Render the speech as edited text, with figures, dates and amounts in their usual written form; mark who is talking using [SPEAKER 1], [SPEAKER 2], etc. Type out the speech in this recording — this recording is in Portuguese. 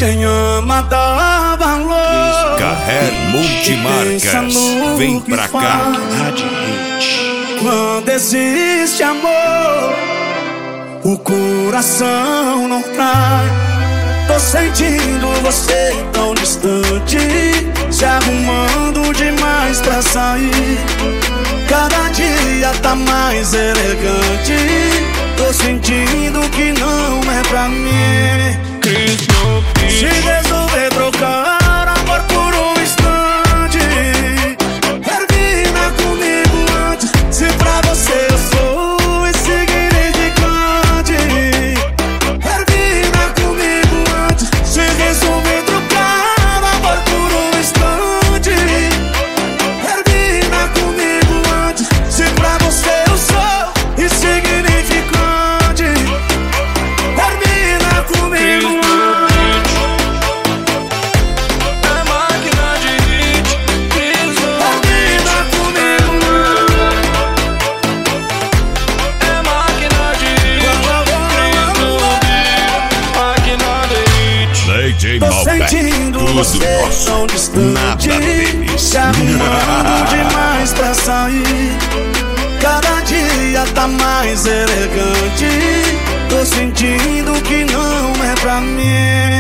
[SPEAKER 1] Quem ama dá valor.
[SPEAKER 2] Carrer Multimarcas, vem pra cá.
[SPEAKER 1] Quando existe amor, o coração não trai. Tô sentindo você tão distante, se arrumando demais pra sair. Cada dia tá mais elegante. Tô sentindo que não é pra mim. Se resolver trocar amor por um instante, termina comigo antes. Se pra você eu sou insignificante, termina comigo antes. Se resolver trocar amor por um instante, termina comigo antes. Se pra você eu sou insignificante, termina comigo antes. Tô sentindo você tão distante, se arrumando demais pra sair. Cada dia tá mais elegante. Tô sentindo que não é pra mim.